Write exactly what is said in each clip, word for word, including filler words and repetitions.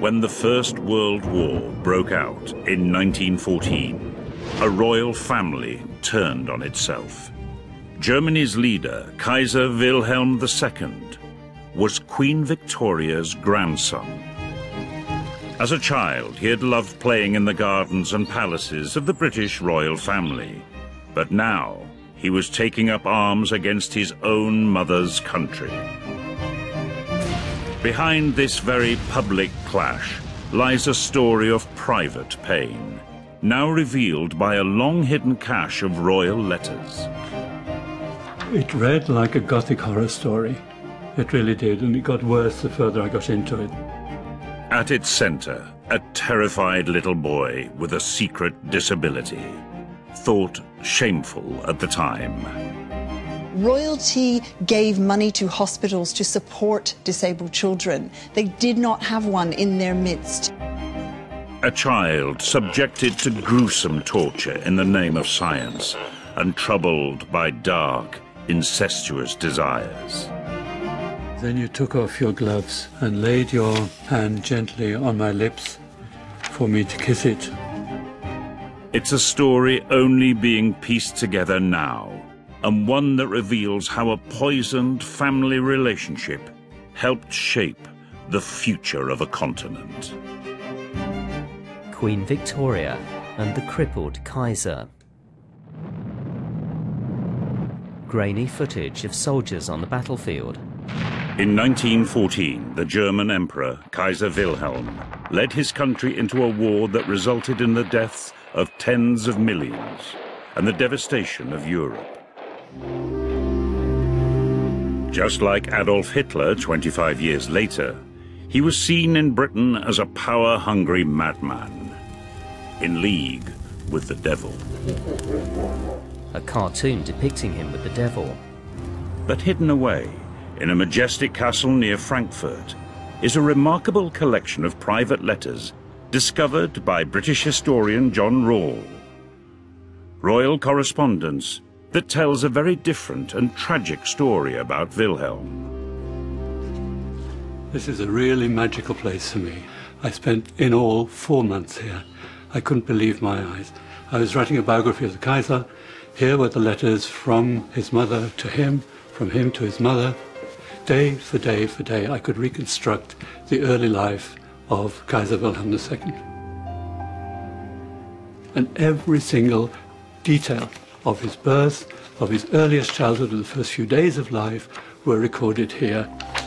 when the First World War broke out in nineteen fourteen, a royal family turned on itself. Germany's leader, Kaiser Wilhelm the Second, was Queen Victoria's grandson. As a child, he had loved playing in the gardens and palaces of the British royal family. But now, he was taking up arms against his own mother's country. Behind this very public clash lies a story of private pain, now revealed by a long-hidden cache of royal letters. It read like a Gothic horror story. It really did, and it got worse the further I got into it. At its center, a terrified little boy with a secret disability, thought shameful at the time. Royalty gave money to hospitals to support disabled children. They did not have one in their midst. A child subjected to gruesome torture in the name of science and troubled by dark, incestuous desires. Then you took off your gloves and laid your hand gently on my lips for me to kiss it. It's a story only being pieced together now, and one that reveals how a poisoned family relationship helped shape the future of a continent. Queen Victoria and the crippled Kaiser. Grainy footage of soldiers on the battlefield. In nineteen fourteen, the German Emperor, Kaiser Wilhelm, led his country into a war that resulted in the deaths of tens of millions and the devastation of Europe. Just like Adolf Hitler twenty-five years later, he was seen in Britain as a power-hungry madman, in league with the devil. A cartoon depicting him with the devil. But hidden away, in a majestic castle near Frankfurt, is a remarkable collection of private letters discovered by British historian John Rawle. Royal correspondence that tells a very different and tragic story about Wilhelm. This is a really magical place for me. I spent in all four months here. I couldn't believe my eyes. I was writing a biography of the Kaiser. Here were the letters from his mother to him, from him to his mother. Day for day for day, I could reconstruct the early life of Kaiser Wilhelm the Second. And every single detail of his birth, of his earliest childhood, of the first few days of life, were recorded here.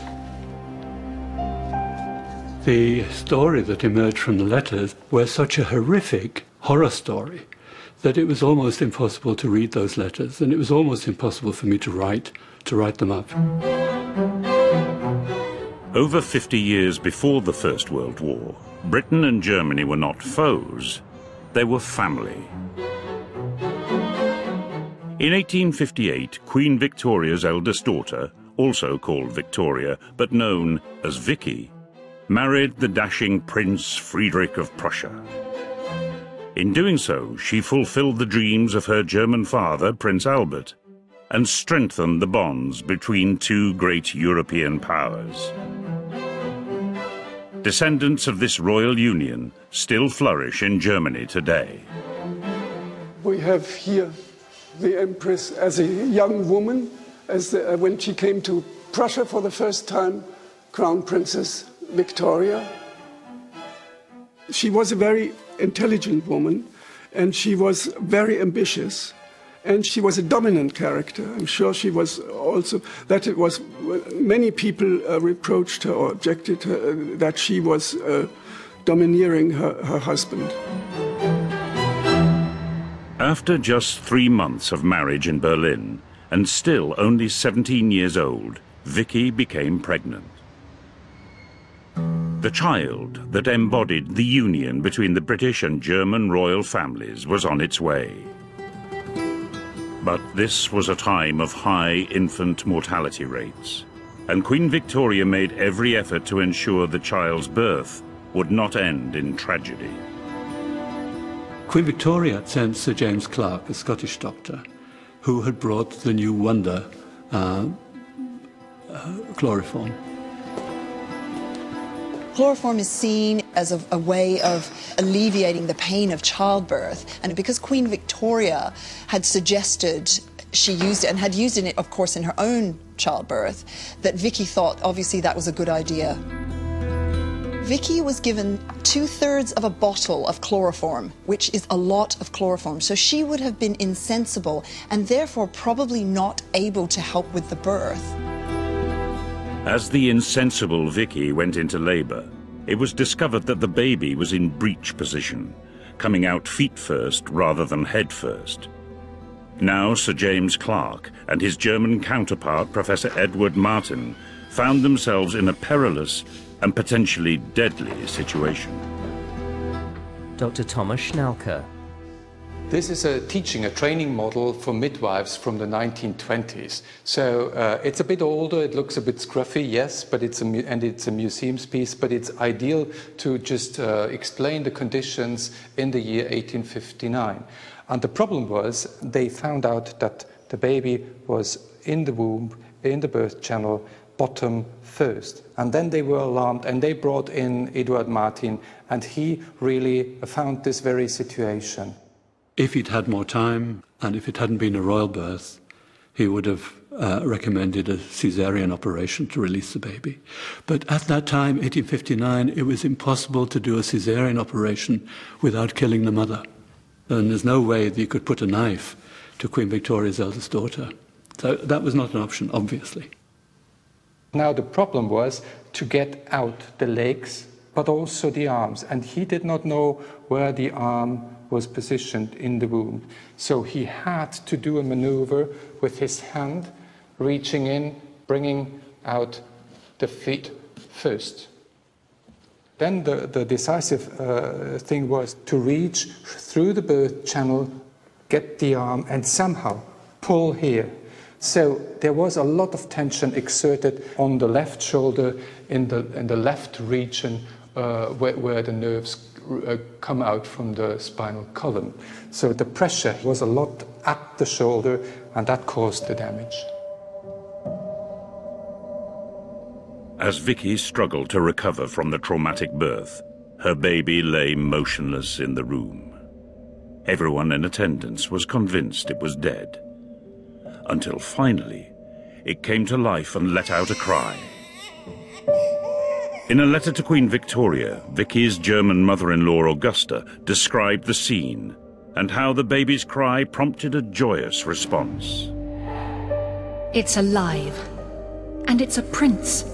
The story that emerged from the letters were such a horrific horror story that it was almost impossible to read those letters, and it was almost impossible for me to write, to write them up. Over fifty years before the First World War, Britain and Germany were not foes, they were family. In eighteen fifty-eight, Queen Victoria's eldest daughter, also called Victoria, but known as Vicky, married the dashing Prince Friedrich of Prussia. In doing so, she fulfilled the dreams of her German father, Prince Albert, and strengthened the bonds between two great European powers. Descendants of this royal union still flourish in Germany today. We have here the Empress as a young woman, as the, uh, when she came to Prussia for the first time, Crown Princess Victoria. She was a very intelligent woman, and she was very ambitious, and she was a dominant character. I'm sure she was also, that it was, many people uh, reproached her or objected to her, uh, that she was uh, domineering her, her husband. After just three months of marriage in Berlin, and still only seventeen years old, Vicky became pregnant. The child that embodied the union between the British and German royal families was on its way. But this was a time of high infant mortality rates, and Queen Victoria made every effort to ensure the child's birth would not end in tragedy. Queen Victoria sent Sir James Clark, a Scottish doctor, who had brought the new wonder, uh, uh, chloroform. Chloroform is seen as a, a way of alleviating the pain of childbirth, and because Queen Victoria had suggested she used it, and had used it, of course, in her own childbirth, that Vicky thought, obviously, that was a good idea. Vicky was given two-thirds of a bottle of chloroform, which is a lot of chloroform, so she would have been insensible and therefore probably not able to help with the birth. As the insensible Vicky went into labour, it was discovered that the baby was in breech position, coming out feet first rather than head first. Now Sir James Clark and his German counterpart, Professor Edward Martin, found themselves in a perilous and potentially deadly situation. Doctor Thomas Schnalke. This is a teaching, a training model for midwives from the nineteen twenties. So uh, it's a bit older, it looks a bit scruffy, yes, but it's a, and it's a museum's piece, but it's ideal to just uh, explain the conditions in the year eighteen fifty-nine. And the problem was they found out that the baby was in the womb, in the birth channel, bottom first. And then they were alarmed and they brought in Edward Martin, and he really found this very situation. If he'd had more time, and if it hadn't been a royal birth, he would have uh, recommended a caesarean operation to release the baby. But at that time, eighteen fifty-nine, it was impossible to do a caesarean operation without killing the mother. And there's no way that you could put a knife to Queen Victoria's eldest daughter. So that was not an option, obviously. Now the problem was to get out the legs, but also the arms. And he did not know where the arm was positioned in the womb. So he had to do a maneuver with his hand, reaching in, bringing out the feet first. Then the, the decisive uh, thing was to reach through the birth channel, get the arm, and somehow pull here. So there was a lot of tension exerted on the left shoulder, in the, in the left region, uh, where, where the nerves uh, come out from the spinal column. So the pressure was a lot at the shoulder, and that caused the damage. As Vicky struggled to recover from the traumatic birth, her baby lay motionless in the room. Everyone in attendance was convinced it was dead. Until finally, it came to life and let out a cry. In a letter to Queen Victoria, Vicky's German mother-in-law Augusta described the scene and how the baby's cry prompted a joyous response. It's alive, and it's a prince.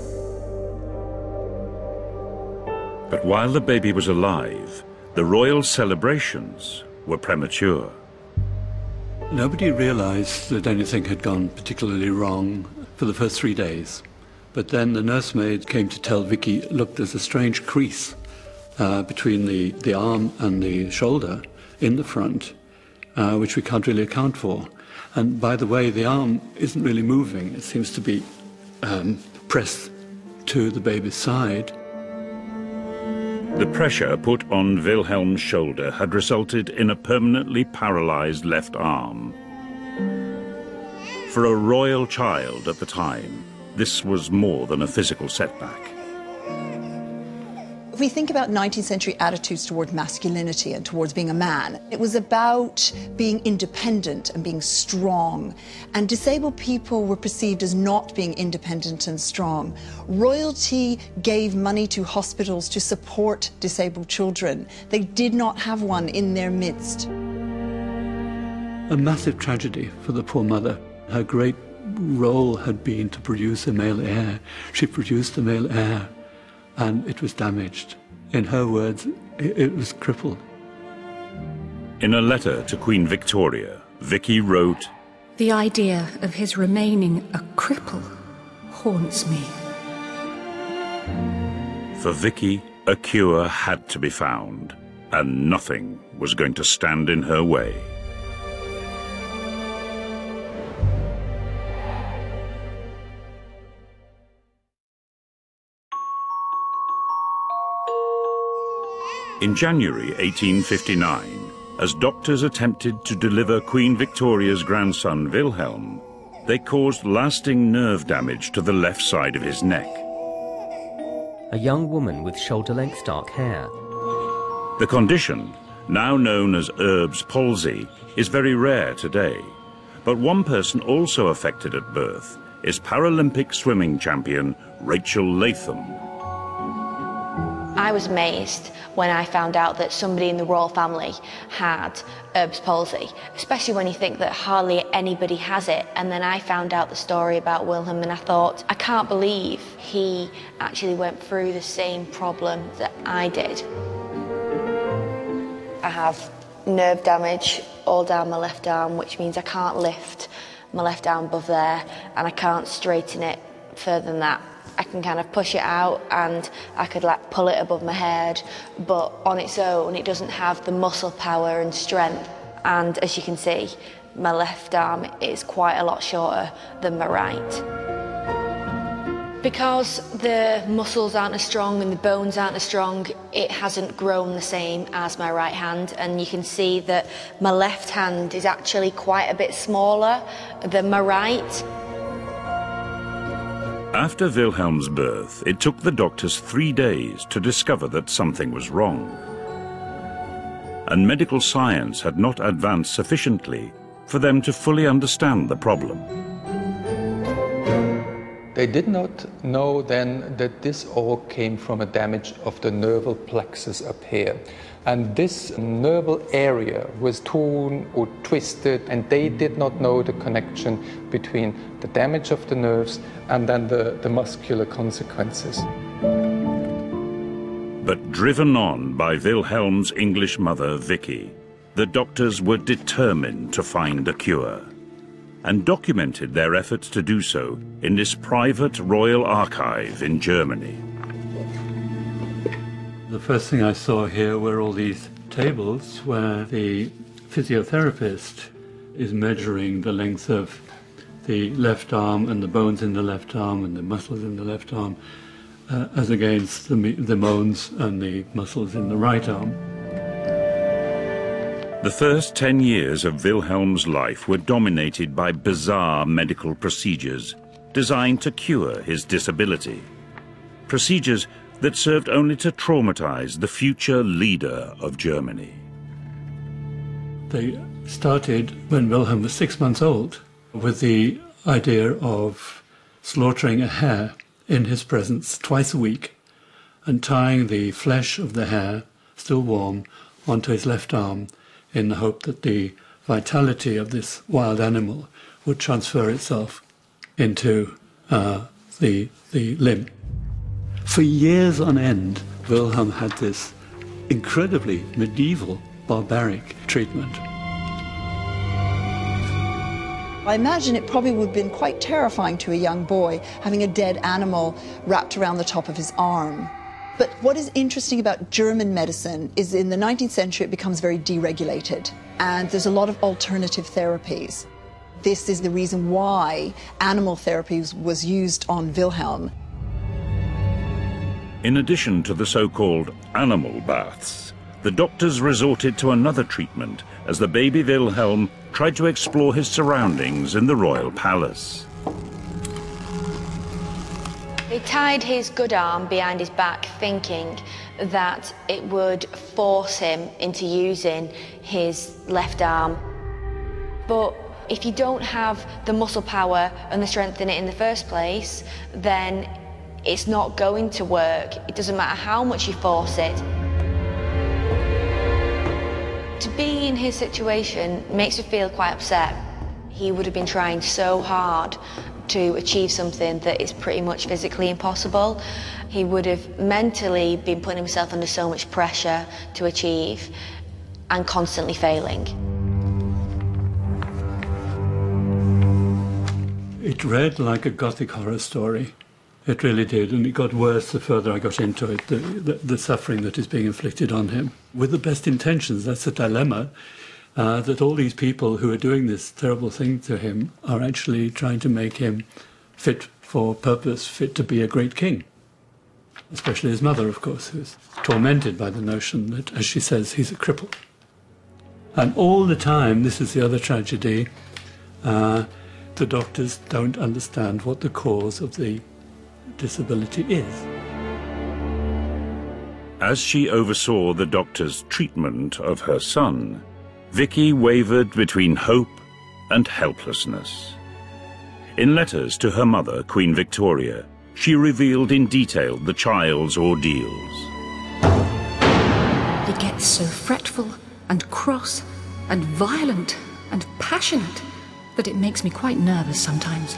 But while the baby was alive, the royal celebrations were premature. Nobody realized that anything had gone particularly wrong for the first three days. But then the nursemaid came to tell Vicky, look, there's a strange crease uh, between the, the arm and the shoulder in the front, uh, which we can't really account for. And by the way, the arm isn't really moving. It seems to be um, pressed to the baby's side. The pressure put on Wilhelm's shoulder had resulted in a permanently paralyzed left arm. For a royal child at the time, this was more than a physical setback. If we think about nineteenth century attitudes towards masculinity and towards being a man, it was about being independent and being strong. And disabled people were perceived as not being independent and strong. Royalty gave money to hospitals to support disabled children. They did not have one in their midst. A massive tragedy for the poor mother. Her great role had been to produce a male heir. She produced a male heir, and it was damaged. In her words, it, it was crippled. In a letter to Queen Victoria, Vicky wrote, The idea of his remaining a cripple haunts me. For Vicky, a cure had to be found, and nothing was going to stand in her way. In January eighteen fifty-nine, as doctors attempted to deliver Queen Victoria's grandson Wilhelm, they caused lasting nerve damage to the left side of his neck. a young woman with shoulder-length dark hair. The condition, now known as Erb's palsy, is very rare today. But one person also affected at birth is Paralympic swimming champion Rachel Latham. I was amazed when I found out that somebody in the royal family had Erb's palsy, especially when you think that hardly anybody has it. And then I found out the story about Wilhelm and I thought, I can't believe he actually went through the same problem that I did. I have nerve damage all down my left arm, which means I can't lift my left arm above there and I can't straighten it further than that. I can kind of push it out and I could like pull it above my head, but on its own it doesn't have the muscle power and strength. And as you can see, my left arm is quite a lot shorter than my right. Because the muscles aren't as strong and the bones aren't as strong, it hasn't grown the same as my right hand, and you can see that my left hand is actually quite a bit smaller than my right. After Wilhelm's birth, it took the doctors three days to discover that something was wrong. And medical science had not advanced sufficiently for them to fully understand the problem. They did not know then that this all came from a damage of the nerval plexus up here. And this nerval area was torn or twisted, and they did not know the connection between the damage of the nerves and then the, the muscular consequences. But driven on by Wilhelm's English mother, Vicky, the doctors were determined to find a cure, and documented their efforts to do so in this private royal archive in Germany. The first thing I saw here were all these tables where the physiotherapist is measuring the length of the left arm and the bones in the left arm and the muscles in the left arm uh, as against the, the bones and the muscles in the right arm. The first ten years of Wilhelm's life were dominated by bizarre medical procedures designed to cure his disability. Procedures that served only to traumatize the future leader of Germany. They started when Wilhelm was six months old with the idea of slaughtering a hare in his presence twice a week and tying the flesh of the hare, still warm, onto his left arm in the hope that the vitality of this wild animal would transfer itself into uh, the, the limb. For years on end, Wilhelm had this incredibly medieval, barbaric treatment. I imagine it probably would have been quite terrifying to a young boy having a dead animal wrapped around the top of his arm. But what is interesting about German medicine is in the nineteenth century it becomes very deregulated, and there's a lot of alternative therapies. This is the reason why animal therapy was used on Wilhelm. In addition to the so-called animal baths, the doctors resorted to another treatment as the baby Wilhelm tried to explore his surroundings in the royal palace. They tied his good arm behind his back, thinking that it would force him into using his left arm. But if you don't have the muscle power and the strength in it in the first place, then it's not going to work. It doesn't matter how much you force it. To be in his situation makes me feel quite upset. He would have been trying so hard to achieve something that is pretty much physically impossible. He would have mentally been putting himself under so much pressure to achieve and constantly failing. It read like a Gothic horror story. It really did, and it got worse the further I got into it, the, the, the suffering that is being inflicted on him. With the best intentions, that's the dilemma, uh, that all these people who are doing this terrible thing to him are actually trying to make him fit for purpose, fit to be a great king. Especially his mother, of course, who's tormented by the notion that, as she says, he's a cripple. And all the time, this is the other tragedy, uh, the doctors don't understand what the cause of the disability is. As she oversaw the doctor's treatment of her son, Vicky wavered between hope and helplessness. In letters to her mother, Queen Victoria, she revealed in detail the child's ordeals. He gets so fretful and cross and violent and passionate that it makes me quite nervous sometimes.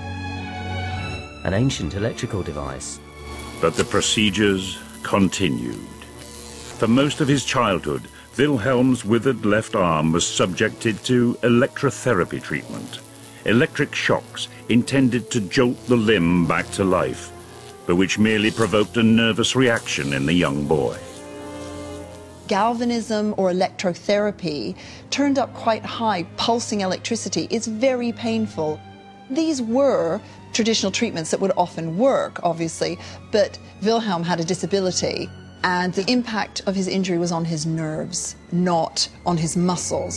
An ancient electrical device. But the procedures continued. For most of his childhood, Wilhelm's withered left arm was subjected to electrotherapy treatment, electric shocks intended to jolt the limb back to life, but which merely provoked a nervous reaction in the young boy. Galvanism or electrotherapy turned up quite high, pulsing electricity. It's very painful. These were traditional treatments that would often work, obviously, but Wilhelm had a disability, and the impact of his injury was on his nerves, not on his muscles.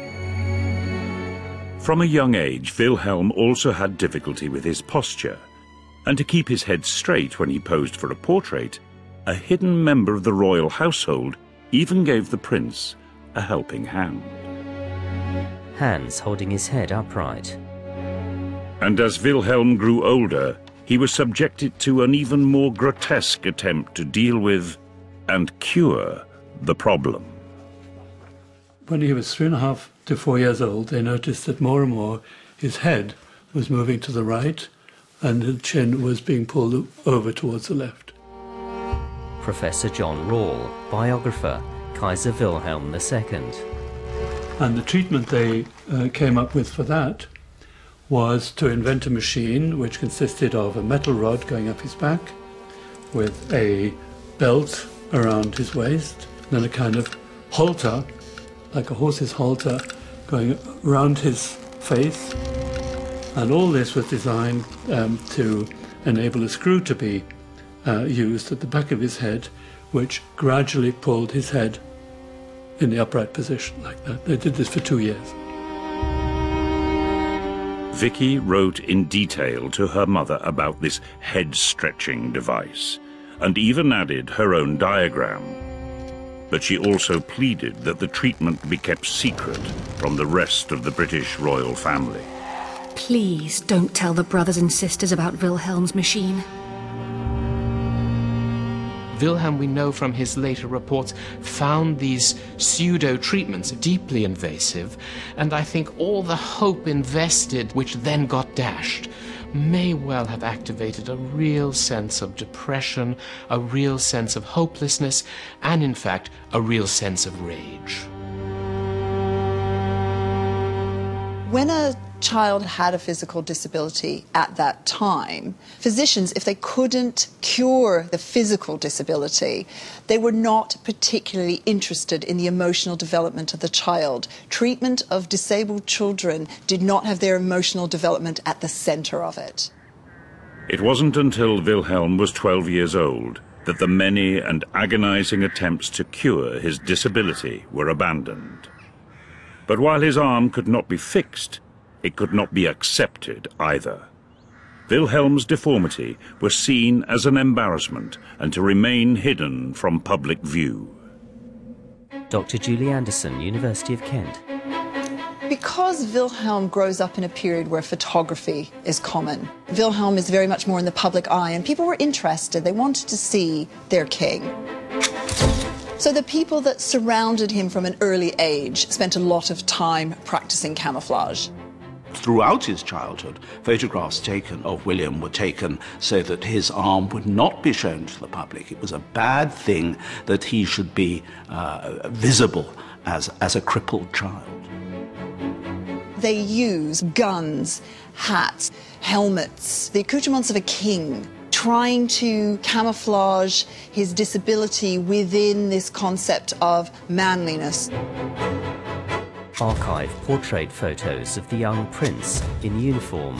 From a young age, Wilhelm also had difficulty with his posture, and to keep his head straight when he posed for a portrait, a hidden member of the royal household even gave the prince a helping hand. Hands holding his head upright. And as Wilhelm grew older, he was subjected to an even more grotesque attempt to deal with and cure the problem. When he was three and a half to four years old, they noticed that more and more his head was moving to the right and the chin was being pulled over towards the left. Professor John Rawle, biographer, Kaiser Wilhelm the Second. And the treatment they uh, came up with for that was to invent a machine which consisted of a metal rod going up his back with a belt around his waist, then a kind of halter, like a horse's halter, going around his face. And all this was designed um, to enable a screw to be uh, used at the back of his head, which gradually pulled his head in the upright position like that. They did this for two years. Vicky wrote in detail to her mother about this head-stretching device, and even added her own diagram. But she also pleaded that the treatment be kept secret from the rest of the British royal family. Please don't tell the brothers and sisters about Wilhelm's machine. Wilhelm, we know from his later reports, found these pseudo-treatments deeply invasive, and I think all the hope invested, which then got dashed, may well have activated a real sense of depression, a real sense of hopelessness, and in fact, a real sense of rage. When a child had a physical disability at that time, physicians, if they couldn't cure the physical disability, they were not particularly interested in the emotional development of the child. Treatment of disabled children did not have their emotional development at the center of it. It wasn't until Wilhelm was twelve years old that the many and agonizing attempts to cure his disability were abandoned. But while his arm could not be fixed, it could not be accepted either. Wilhelm's deformity was seen as an embarrassment and to remain hidden from public view. Doctor Julie Anderson, University of Kent. Because Wilhelm grows up in a period where photography is common, Wilhelm is very much more in the public eye, and people were interested. They wanted to see their king. So the people that surrounded him from an early age spent a lot of time practicing camouflage. Throughout his childhood, photographs taken of William were taken so that his arm would not be shown to the public. It was a bad thing that he should be uh, visible as, as a crippled child. They use guns, hats, helmets, the accoutrements of a king, trying to camouflage his disability within this concept of manliness. Archive portrait photos of the young prince in uniform.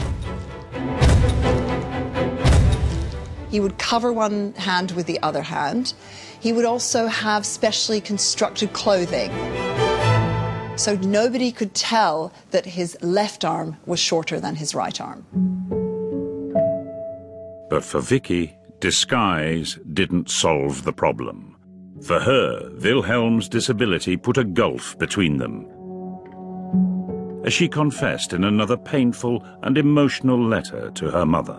He would cover one hand with the other hand. He would also have specially constructed clothing, so nobody could tell that his left arm was shorter than his right arm. But for Vicky, disguise didn't solve the problem. For her, Wilhelm's disability put a gulf between them. As she confessed in another painful and emotional letter to her mother.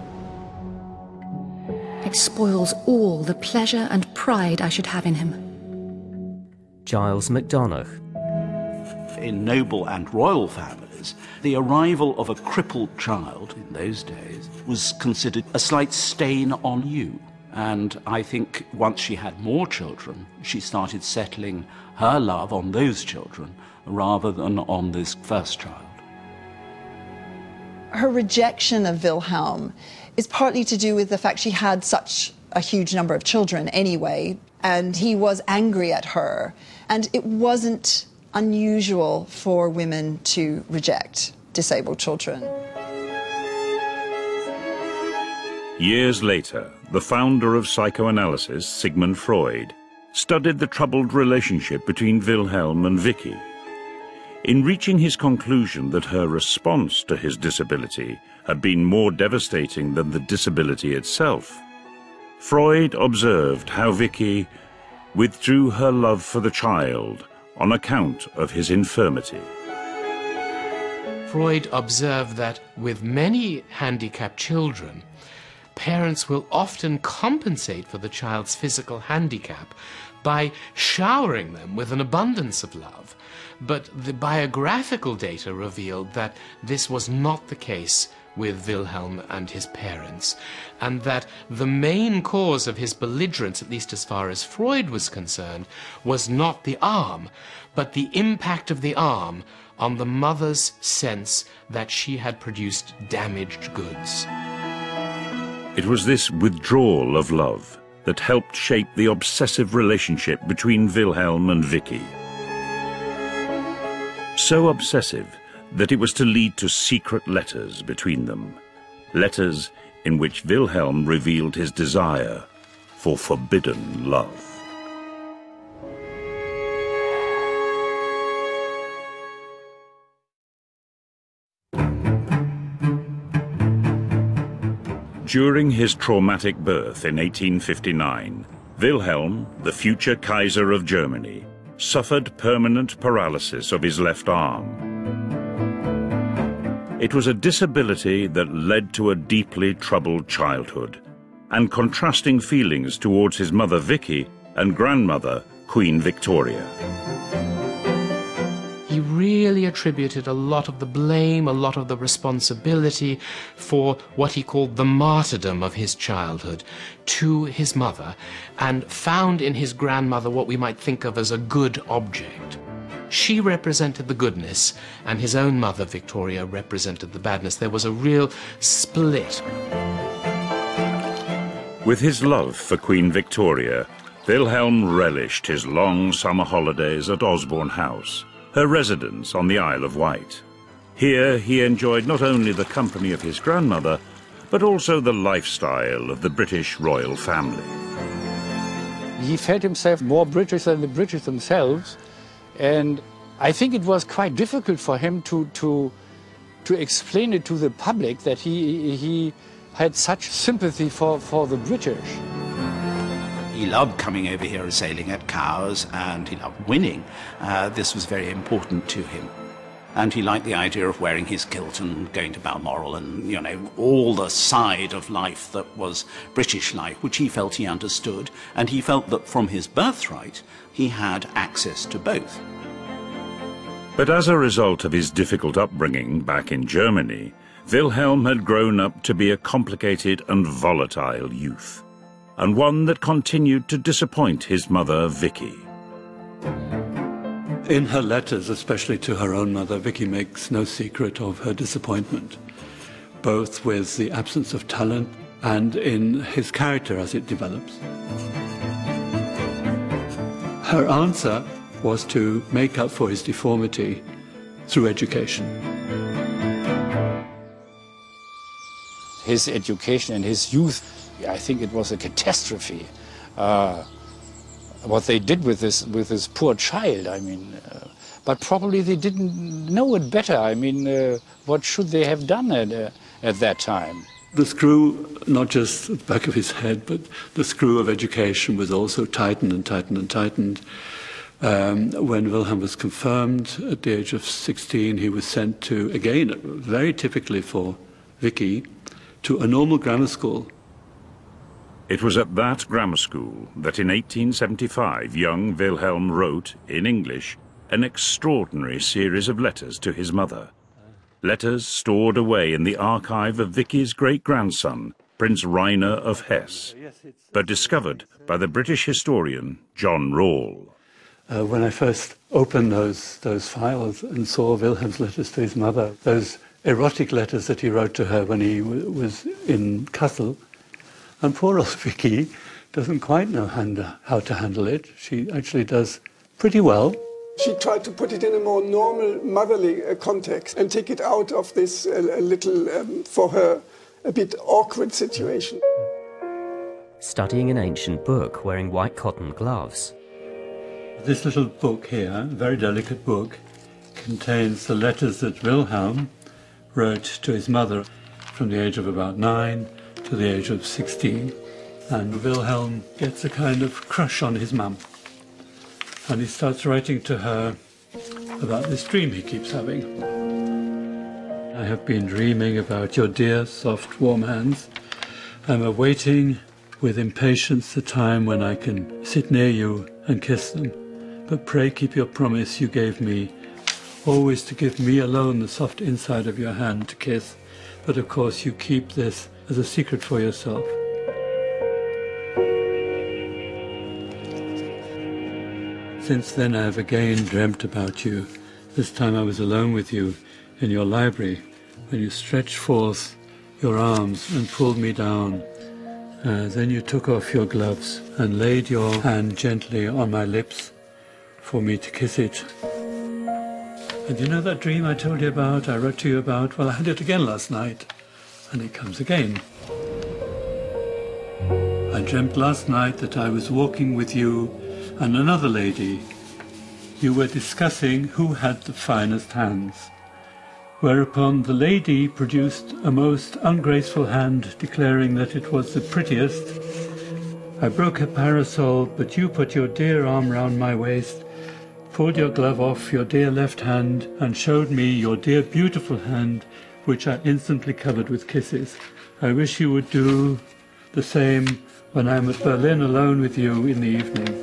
It spoils all the pleasure and pride I should have in him. Giles MacDonagh. In noble and royal families, the arrival of a crippled child in those days was considered a slight stain on you. And I think once she had more children, she started settling her love on those children rather than on this first child. Her rejection of Wilhelm is partly to do with the fact she had such a huge number of children anyway, and he was angry at her. And it wasn't unusual for women to reject disabled children. Years later, the founder of psychoanalysis, Sigmund Freud, studied the troubled relationship between Wilhelm and Vicky. In reaching his conclusion that her response to his disability had been more devastating than the disability itself, Freud observed how Vicky withdrew her love for the child on account of his infirmity. Freud observed that with many handicapped children, parents will often compensate for the child's physical handicap by showering them with an abundance of love. But the biographical data revealed that this was not the case with Wilhelm and his parents, and that the main cause of his belligerence, at least as far as Freud was concerned, was not the arm, but the impact of the arm on the mother's sense that she had produced damaged goods. It was this withdrawal of love that helped shape the obsessive relationship between Wilhelm and Vicky. So obsessive that it was to lead to secret letters between them. Letters in which Wilhelm revealed his desire for forbidden love. During his traumatic birth in eighteen fifty-nine, Wilhelm, the future Kaiser of Germany, suffered permanent paralysis of his left arm. It was a disability that led to a deeply troubled childhood and contrasting feelings towards his mother Vicky and grandmother Queen Victoria. He really attributed a lot of the blame, a lot of the responsibility for what he called the martyrdom of his childhood to his mother, and found in his grandmother what we might think of as a good object. She represented the goodness, and his own mother, Victoria, represented the badness. There was a real split. With his love for Queen Victoria, Wilhelm relished his long summer holidays at Osborne House, her residence on the Isle of Wight. Here he enjoyed not only the company of his grandmother, but also the lifestyle of the British royal family. He felt himself more British than the British themselves, and I think it was quite difficult for him to, to, to explain it to the public that he, he had such sympathy for, for the British. He loved coming over here and sailing at Cowes, and he loved winning. Uh, this was very important to him. And he liked the idea of wearing his kilt and going to Balmoral and, you know, all the side of life that was British life, which he felt he understood. And he felt that from his birthright, he had access to both. But as a result of his difficult upbringing back in Germany, Wilhelm had grown up to be a complicated and volatile youth, and one that continued to disappoint his mother, Vicky. In her letters, especially to her own mother, Vicky makes no secret of her disappointment, both with the absence of talent and in his character as it develops. Her answer was to make up for his deformity through education. His education and his youth, I think it was a catastrophe. Uh, what they did with this, with this poor child, I mean, uh, but probably they didn't know it better. I mean, uh, what should they have done at, uh, at that time? The screw, not just the back of his head, but the screw of education was also tightened and tightened and tightened. Um, when Wilhelm was confirmed at the age of sixteen, he was sent to, again, very typically for Vicky, to a normal grammar school. It was at that grammar school that in eighteen seventy-five young Wilhelm wrote, in English, an extraordinary series of letters to his mother. Letters stored away in the archive of Vicky's great-grandson, Prince Rainer of Hesse, but discovered by the British historian John Rawle. Uh, when I first opened those, those files and saw Wilhelm's letters to his mother, those erotic letters that he wrote to her when he w was in Kassel, and poor old Vicky doesn't quite know hand how to handle it. She actually does pretty well. She tried to put it in a more normal, motherly uh, context and take it out of this uh, a little, um, for her, a bit awkward situation. Studying an ancient book, wearing white cotton gloves. This little book here, a very delicate book, contains the letters that Wilhelm wrote to his mother from the age of about nine to the age of sixteen. And Wilhelm gets a kind of crush on his mum. And he starts writing to her about this dream he keeps having. I have been dreaming about your dear, soft, warm hands. I'm awaiting with impatience the time when I can sit near you and kiss them. But pray keep your promise you gave me, always to give me alone the soft inside of your hand to kiss. But of course you keep this as a secret for yourself. Since then I have again dreamt about you. This time I was alone with you in your library when you stretched forth your arms and pulled me down. Uh, then you took off your gloves and laid your hand gently on my lips for me to kiss it. And you know that dream I told you about, I wrote to you about? Well, I had it again last night, and it comes again. I dreamt last night that I was walking with you and another lady. You were discussing who had the finest hands, whereupon the lady produced a most ungraceful hand, declaring that it was the prettiest. I broke her parasol, but you put your dear arm round my waist, pulled your glove off your dear left hand, and showed me your dear beautiful hand, which I instantly covered with kisses. I wish you would do the same when I am at Berlin alone with you in the evening.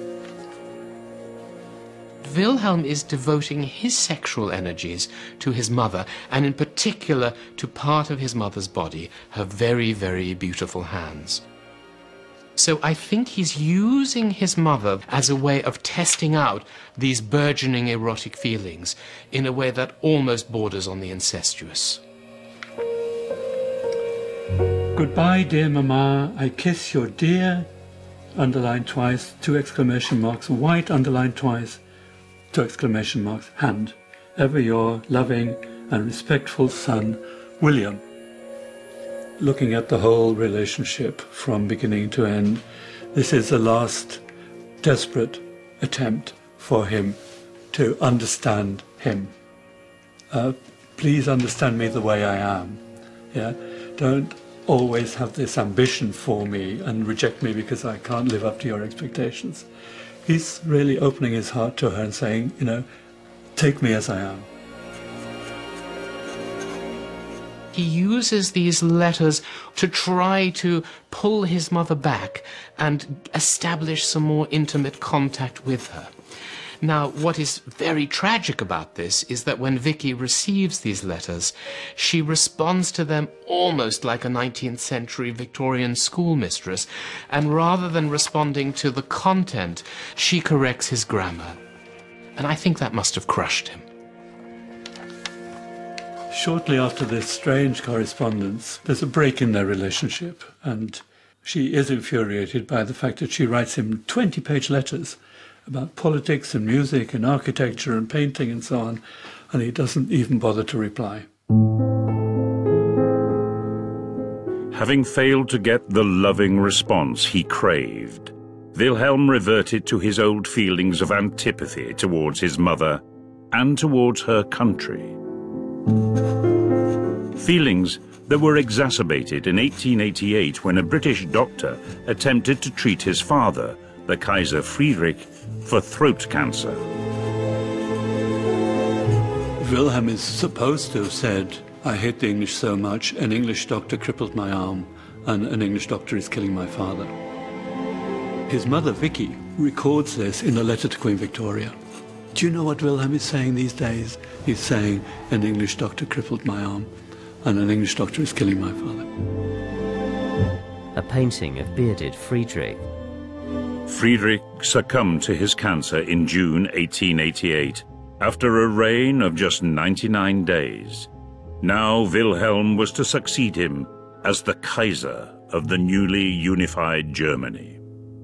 Wilhelm is devoting his sexual energies to his mother, and in particular to part of his mother's body, her very, very beautiful hands. So I think he's using his mother as a way of testing out these burgeoning erotic feelings in a way that almost borders on the incestuous. Goodbye, dear Mama. I kiss your dear, underlined twice, two exclamation marks, white underlined twice, two exclamation marks, hand. Ever your loving and respectful son, William. Looking at the whole relationship from beginning to end, this is the last desperate attempt for him to understand him. Uh, please understand me the way I am. Yeah, don't always have this ambition for me and reject me because I can't live up to your expectations. He's really opening his heart to her and saying, you know, take me as I am. He uses these letters to try to pull his mother back and establish some more intimate contact with her. Now, what is very tragic about this is that when Vicky receives these letters, she responds to them almost like a nineteenth century Victorian schoolmistress, and rather than responding to the content, she corrects his grammar. And I think that must have crushed him. Shortly after this strange correspondence, there's a break in their relationship, and she is infuriated by the fact that she writes him twenty-page letters about politics and music and architecture and painting and so on, and he doesn't even bother to reply. Having failed to get the loving response he craved, Wilhelm reverted to his old feelings of antipathy towards his mother and towards her country. Feelings that were exacerbated in eighteen eighty-eight when a British doctor attempted to treat his father, the Kaiser Friedrich, for throat cancer. Wilhelm is supposed to have said, "I hate the English so much, an English doctor crippled my arm, and an English doctor is killing my father." His mother, Vicky, records this in a letter to Queen Victoria. Do you know what Wilhelm is saying these days? He's saying, "An English doctor crippled my arm, and an English doctor is killing my father." A painting of bearded Friedrich. Friedrich succumbed to his cancer in June eighteen eighty-eight, after a reign of just ninety-nine days. Now Wilhelm was to succeed him as the Kaiser of the newly unified Germany.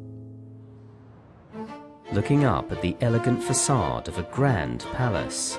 Looking up at the elegant facade of a grand palace.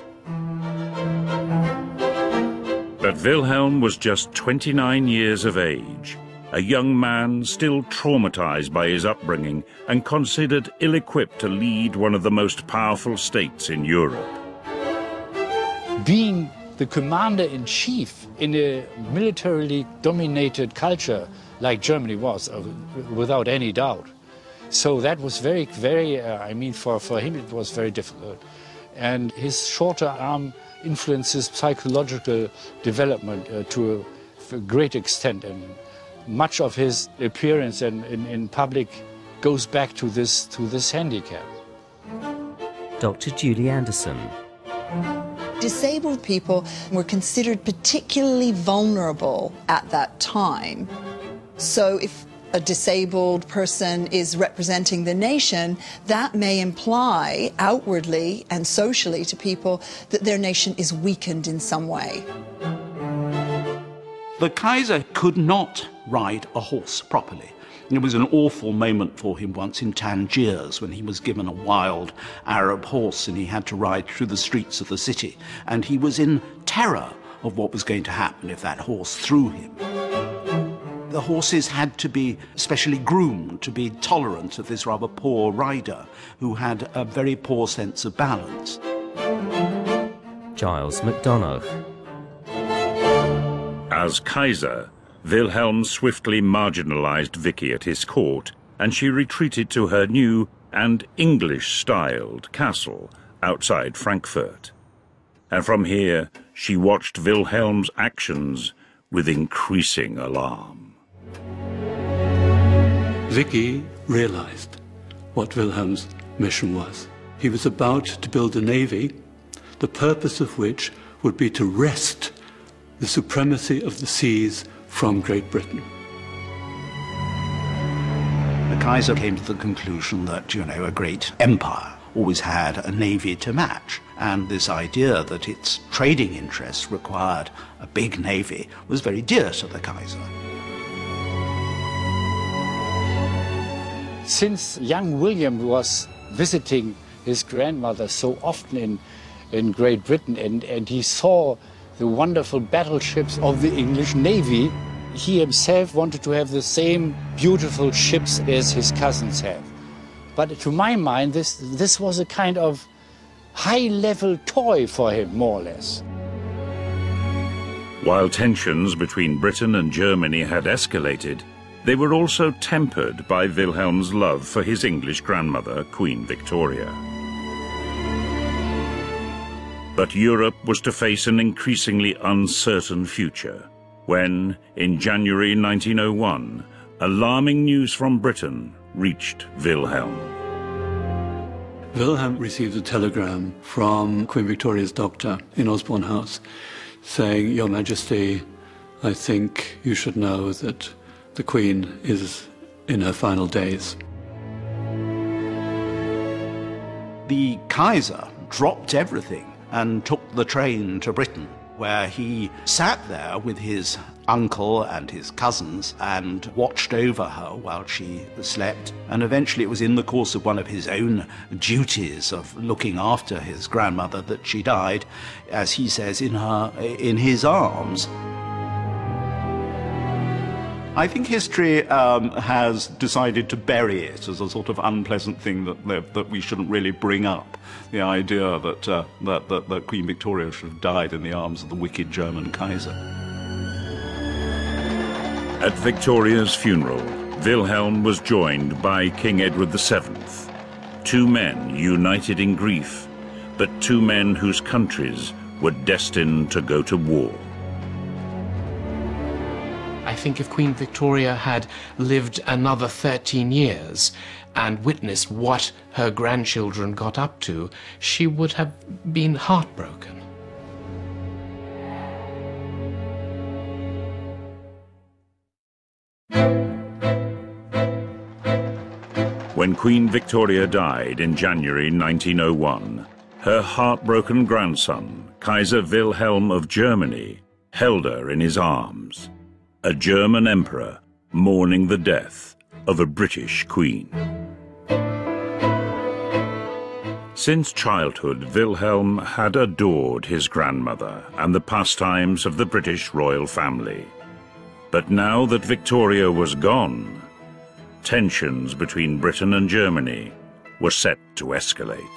But Wilhelm was just twenty-nine years of age, a young man still traumatized by his upbringing and considered ill-equipped to lead one of the most powerful states in Europe. Being the commander-in-chief in a militarily dominated culture like Germany was, uh, without any doubt. So that was very, very, uh, I mean, for, for him it was very difficult. And his shorter arm influences psychological development uh, to a, a great extent. And much of his appearance in, in, in public goes back to this, to this handicap. Doctor Julie Anderson. Disabled people were considered particularly vulnerable at that time. So if a disabled person is representing the nation, that may imply outwardly and socially to people that their nation is weakened in some way. The Kaiser could not ride a horse properly. It was an awful moment for him once in Tangiers when he was given a wild Arab horse and he had to ride through the streets of the city. And he was in terror of what was going to happen if that horse threw him. The horses had to be specially groomed to be tolerant of this rather poor rider who had a very poor sense of balance. Giles MacDonagh. As Kaiser, Wilhelm swiftly marginalized Vicky at his court, and she retreated to her new and English-styled castle outside Frankfurt. And from here, she watched Wilhelm's actions with increasing alarm. Vicky realized what Wilhelm's mission was. He was about to build a navy, the purpose of which would be to wrest the supremacy of the seas from Great Britain. The Kaiser came to the conclusion that, you know, a great empire always had a navy to match, and this idea that its trading interests required a big navy was very dear to the Kaiser. Since young William was visiting his grandmother so often in, in Great Britain, and, and he saw the wonderful battleships of the English Navy, he himself wanted to have the same beautiful ships as his cousins have. But to my mind, this, this was a kind of high-level toy for him, more or less. While tensions between Britain and Germany had escalated, they were also tempered by Wilhelm's love for his English grandmother, Queen Victoria. But Europe was to face an increasingly uncertain future when, in January nineteen oh one, alarming news from Britain reached Wilhelm. Wilhelm received a telegram from Queen Victoria's doctor in Osborne House saying, "Your Majesty, I think you should know that the Queen is in her final days." The Kaiser dropped everything and took the train to Britain, where he sat there with his uncle and his cousins and watched over her while she slept. And eventually it was in the course of one of his own duties of looking after his grandmother that she died, as he says, in her, in his arms. I think history um, has decided to bury it as a sort of unpleasant thing that that, that we shouldn't really bring up. The idea that, uh, that, that that Queen Victoria should have died in the arms of the wicked German Kaiser. At Victoria's funeral, Wilhelm was joined by King Edward the Seventh, two men united in grief, but two men whose countries were destined to go to war. I think if Queen Victoria had lived another thirteen years and witnessed what her grandchildren got up to, she would have been heartbroken. When Queen Victoria died in January nineteen oh one, her heartbroken grandson, Kaiser Wilhelm of Germany, held her in his arms, a German emperor mourning the death of a British queen. Since childhood, Wilhelm had adored his grandmother and the pastimes of the British royal family. But now that Victoria was gone, tensions between Britain and Germany were set to escalate.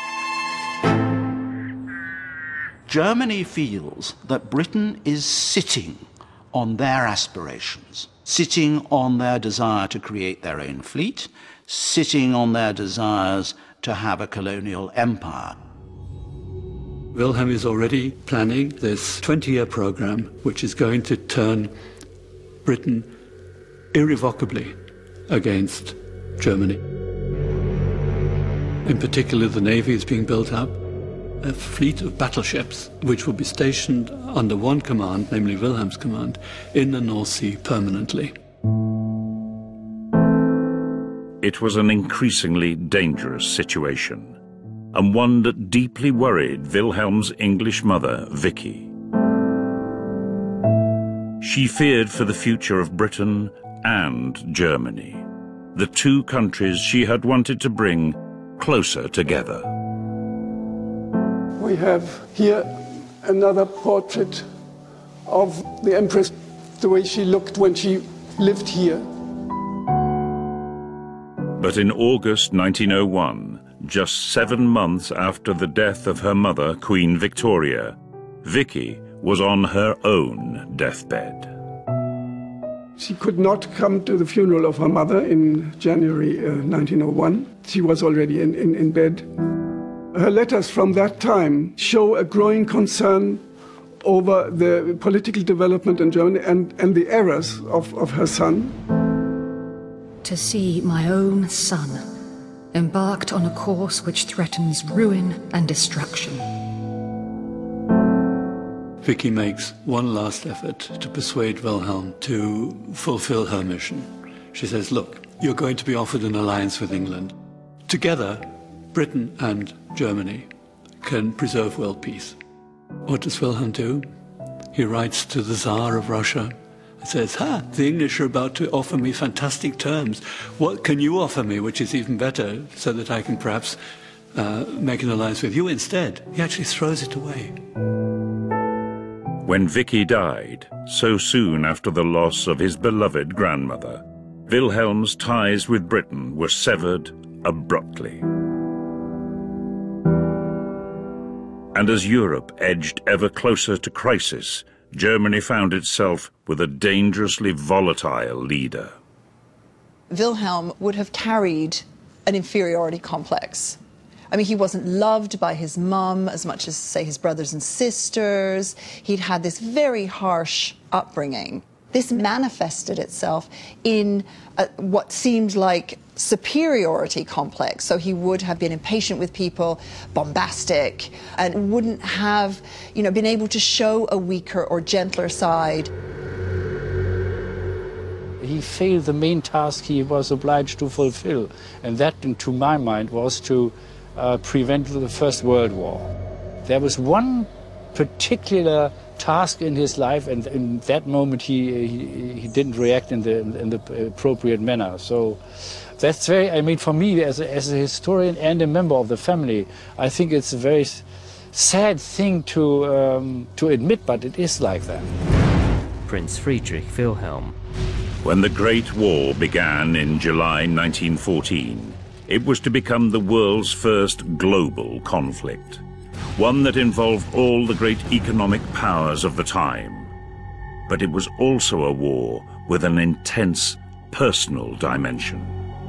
Germany feels that Britain is sitting on their aspirations, sitting on their desire to create their own fleet, sitting on their desires to have a colonial empire. Wilhelm is already planning this twenty-year program which is going to turn Britain irrevocably against Germany. In particular, the navy is being built up, a fleet of battleships which will be stationed under one command, namely Wilhelm's command, in the North Sea permanently. It was an increasingly dangerous situation, and one that deeply worried Wilhelm's English mother, Vicky. She feared for the future of Britain and Germany, the two countries she had wanted to bring closer together. We have here another portrait of the Empress, the way she looked when she lived here. But in August nineteen oh one, just seven months after the death of her mother, Queen Victoria, Vicky was on her own deathbed. She could not come to the funeral of her mother in January uh, nineteen oh one. She was already in, in, in bed. Her letters from that time show a growing concern over the political development in Germany and, and the errors of, of her son. To see my own son embarked on a course which threatens ruin and destruction. Vicky makes one last effort to persuade Wilhelm to fulfill her mission. She says, look, you're going to be offered an alliance with England. Together, Britain and Germany can preserve world peace. What does Wilhelm do? He writes to the Tsar of Russia and says, ha, the English are about to offer me fantastic terms. What can you offer me, which is even better, so that I can perhaps uh, make an alliance with you instead? He actually throws it away. When Vicky died, so soon after the loss of his beloved grandmother, Wilhelm's ties with Britain were severed abruptly. And as Europe edged ever closer to crisis, Germany found itself with a dangerously volatile leader. Wilhelm would have carried an inferiority complex. I mean, he wasn't loved by his mum as much as, say, his brothers and sisters. He'd had this very harsh upbringing. This manifested itself in a, what seemed like superiority complex. So he would have been impatient with people, bombastic, and wouldn't have, you know, been able to show a weaker or gentler side. He failed the main task he was obliged to fulfill, and that, to my mind, was to uh, prevent the First World War. There was one particular task in his life, and in that moment he, he, he didn't react in the, in the appropriate manner. So that's very, I mean, for me, as a, as a historian and a member of the family, I think it's a very sad thing to, um, to admit, but it is like that. Prince Friedrich Wilhelm. When the Great War began in July nineteen fourteen, it was to become the world's first global conflict, one that involved all the great economic powers of the time. But it was also a war with an intense personal dimension.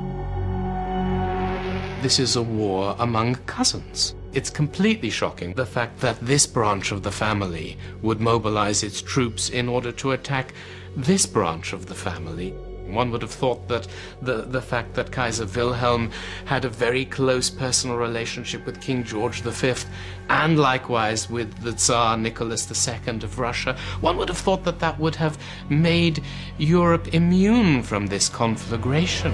This is a war among cousins. It's completely shocking, the fact that this branch of the family would mobilize its troops in order to attack this branch of the family. One would have thought that the, the fact that Kaiser Wilhelm had a very close personal relationship with King George the Fifth and likewise with the Tsar Nicholas the Second of Russia, one would have thought that that would have made Europe immune from this conflagration.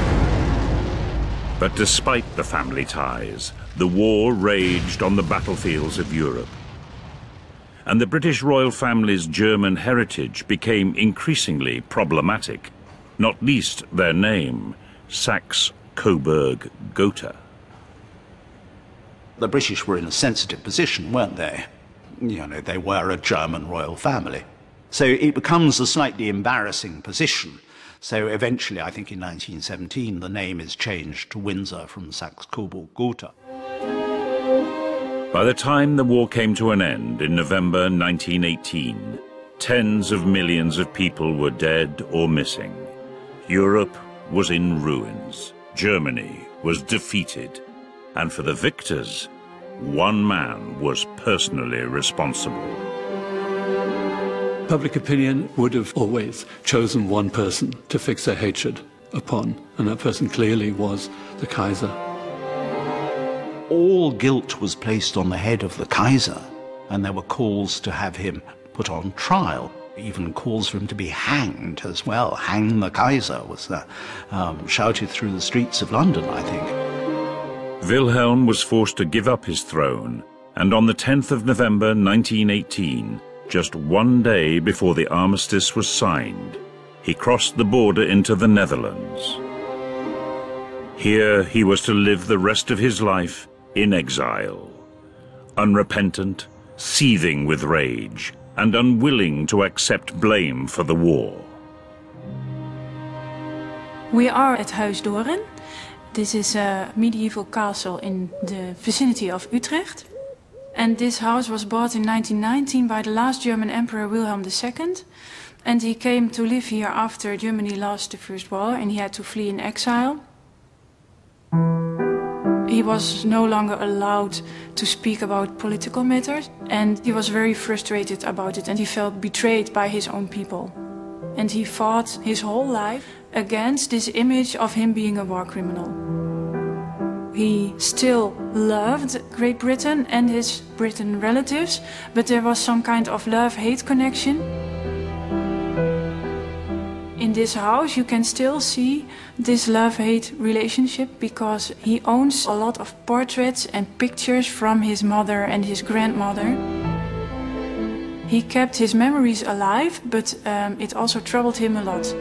But despite the family ties, the war raged on the battlefields of Europe. And the British royal family's German heritage became increasingly problematic, not least their name, Saxe-Coburg-Gotha. The British were in a sensitive position, weren't they? You know, they were a German royal family. So it becomes a slightly embarrassing position. So eventually, I think in nineteen seventeen, the name is changed to Windsor from Saxe-Coburg-Gotha. By the time the war came to an end in November nineteen eighteen, tens of millions of people were dead or missing. Europe was in ruins. Germany was defeated. And for the victors, one man was personally responsible. Public opinion would have always chosen one person to fix their hatred upon, and that person clearly was the Kaiser. All guilt was placed on the head of the Kaiser, and there were calls to have him put on trial, even calls for him to be hanged as well. Hang the Kaiser was uh, um, shouted through the streets of London, I think. Wilhelm was forced to give up his throne, and on the tenth of November nineteen eighteen, just one day before the armistice was signed, he crossed the border into the Netherlands. Here he was to live the rest of his life in exile, unrepentant, seething with rage, and unwilling to accept blame for the war. We are at Huis Doren. This is a medieval castle in the vicinity of Utrecht. And this house was bought in nineteen nineteen by the last German Emperor Wilhelm the Second. And he came to live here after Germany lost the First War and he had to flee in exile. He was no longer allowed to speak about political matters and he was very frustrated about it and he felt betrayed by his own people. And he fought his whole life against this image of him being a war criminal. He still loved Great Britain and his Britain relatives, but there was some kind of love-hate connection. In this house you can still see this love-hate relationship because he owns a lot of portraits and pictures from his mother and his grandmother. He kept his memories alive, but um, it also troubled him a lot.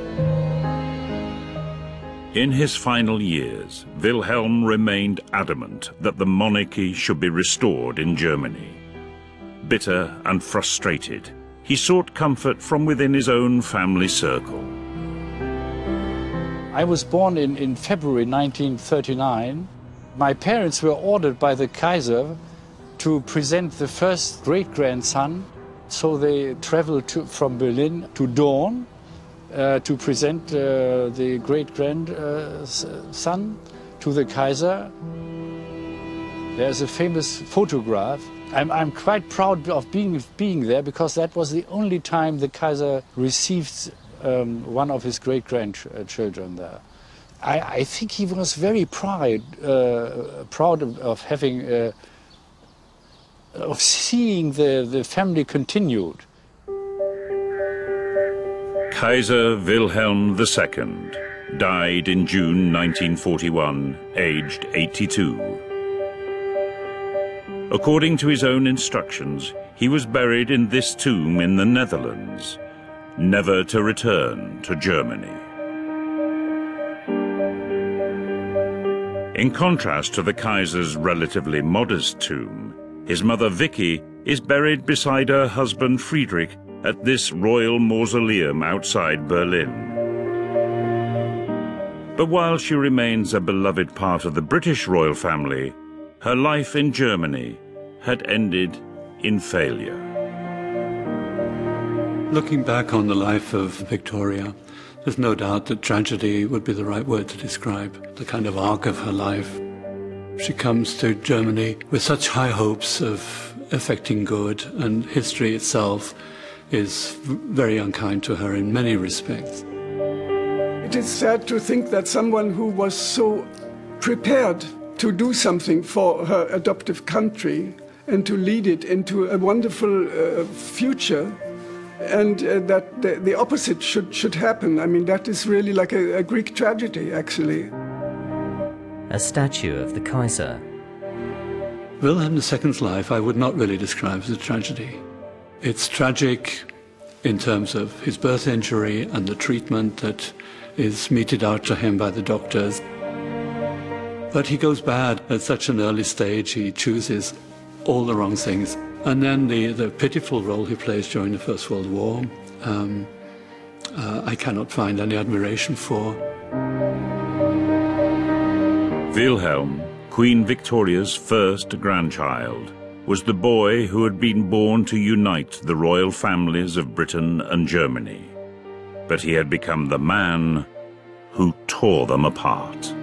In his final years, Wilhelm remained adamant that the monarchy should be restored in Germany. Bitter and frustrated, he sought comfort from within his own family circle. I was born in, in February nineteen thirty-nine. My parents were ordered by the Kaiser to present the first great-grandson, so they traveled to, from Berlin to Dorn uh, to present uh, the great-grandson to the Kaiser. There's a famous photograph. I'm, I'm quite proud of being, being there because that was the only time the Kaiser received Um, one of his great-grandchildren there. I, I think he was very proud, uh, proud of, of having, uh, of seeing the, the family continued. Kaiser Wilhelm the Second died in June nineteen forty-one, aged eighty-two. According to his own instructions, he was buried in this tomb in the Netherlands, never to return to Germany. In contrast to the Kaiser's relatively modest tomb, his mother Vicky is buried beside her husband Friedrich at this royal mausoleum outside Berlin. But while she remains a beloved part of the British royal family, her life in Germany had ended in failure. Looking back on the life of Victoria, There's no doubt that tragedy would be the right word to describe the kind of arc of her life. She comes to Germany with such high hopes of effecting good, and history itself is very unkind to her in many respects. It is sad to think that someone who was so prepared to do something for her adoptive country and to lead it into a wonderful uh, future, and uh, that the, the opposite should, should happen. I mean, that is really like a, a Greek tragedy, actually. A statue of the Kaiser. Wilhelm the Second's life I would not really describe as a tragedy. It's tragic in terms of his birth injury and the treatment that is meted out to him by the doctors. But he goes bad at such an early stage. He chooses all the wrong things. And then the, the pitiful role he plays during the First World War, um, uh, I cannot find any admiration for. Wilhelm, Queen Victoria's first grandchild, was the boy who had been born to unite the royal families of Britain and Germany. But he had become the man who tore them apart.